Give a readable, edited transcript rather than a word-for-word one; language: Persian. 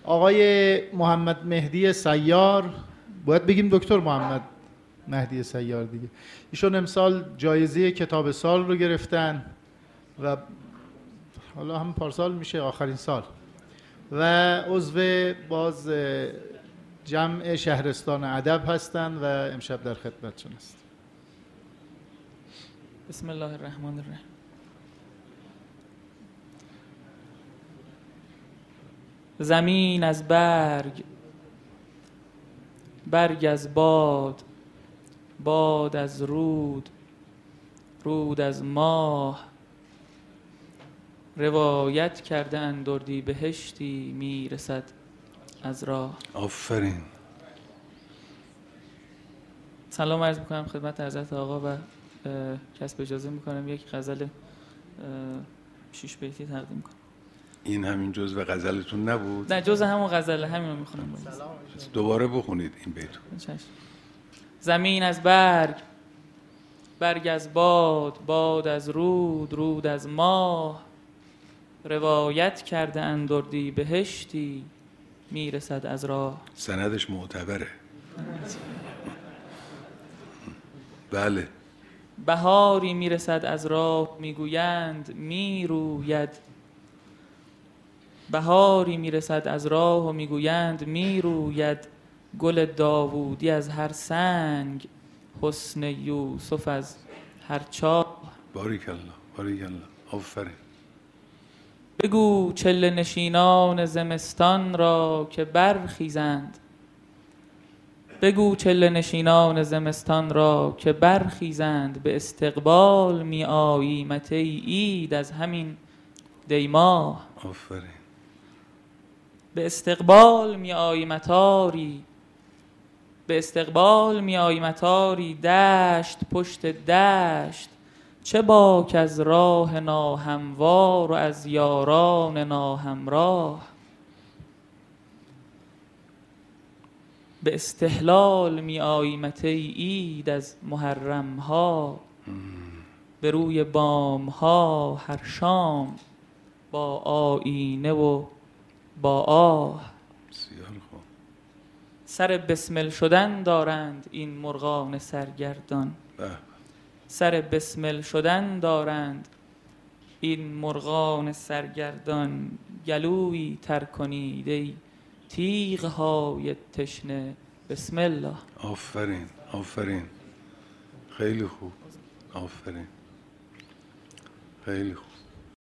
آقای محمد مهدی سیار، باید بگیم دکتر محمد مهدی سیار دیگه، ایشون امسال جایزه کتاب سال رو گرفتن و حالا هم پارسال میشه آخرین سال و عضو باز جمع شهرستان ادب هستند و امشب در خدمتتون است. بسم الله الرحمن الرحیم. زمین از برگ، برگ از باد، باد از رود، رود از ماه، روایت کرده اند اردیبهشتی میرسد از راه. آفرین. سلام عرض میکنم خدمت حضرت آقا و کسب اجازه میکنم یک غزل 6 بیتی تقدیم کنم. این همین جزء غزلتون نبود؟ نه، جزء همون غزله، همین رو میخونم. دوباره بخونید این بیتو. زمین از برگ، برگ از باد، باد از رود، رود از ماه، روایت کرده اند اردیبهشتی میرسد از راه. سندش معتبره. بله. بهاری میرسد از راه میگویند میروید، بهاری میرسد از راه و میگویند میروید، گل داوودی از هر سنگ، حسن یوسف از هر چاه. باریکالله باریکالله، آفرین. بگو چله نشینان زمستان را که برخیزند، بگو چله نشینان زمستان را که برخیزند، به استقبال می آییمت ای عید از همین دیماه. آفرین. به استقبال می آییمت آری، به استقبال می آییمت آری، دشت پشت دشت، چه باک از راه ناهموار و از یاران ناهمراه. به استحلال می آییمت ای عید از محرم ها، به روی بام ها هر شام با آیینه و با آه. بسیار خوب. سر بسمل شدن دارند این مرغان سرگردان، سر بسمل شدن دارند این مرغان سرگردان، گلویی تر کنید ای تیغ های تشنه بسم الله. آفرین آفرین، خیلی خوب، آفرین، خیلی خوب.